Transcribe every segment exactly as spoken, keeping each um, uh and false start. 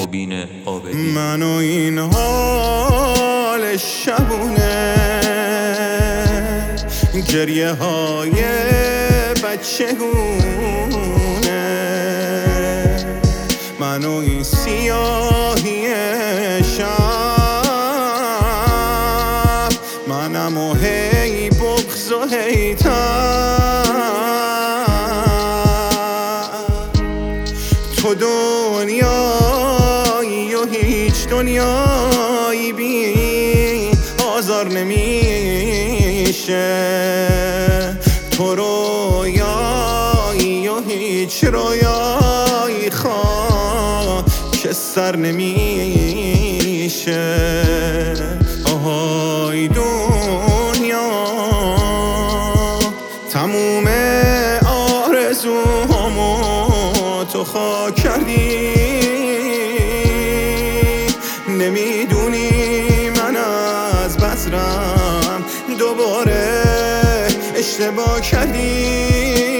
مبین عابدی. من و این حال شبونه، گریه های بچگونه، من و این سیاهی شب، منم و هی بغض و هی تو دنیایی و هیچ دنیایی بی آزار نمیشه، تو رویایی و هیچ رویایی خواه که سر نمیشه. آهای دنیا تموم آرزوهامو تو خاک کردی، نمیدونی من از بذرم دوباره اشتباه کردی.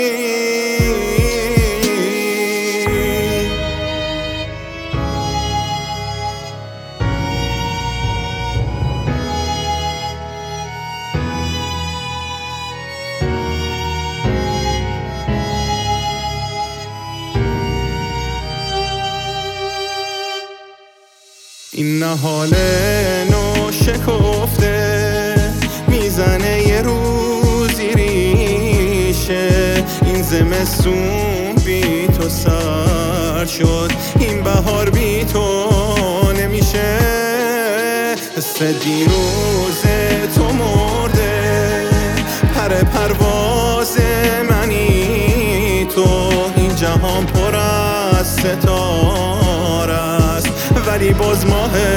این نهال نو شکفته میزنه یه روزی ریشه، این زمستون بی تو سر شد، این بهار بی تو نمیشه. حس دیروز تو مرده، پر پرواز منی تو، این جهان پر از ستاره است ولی باز ماه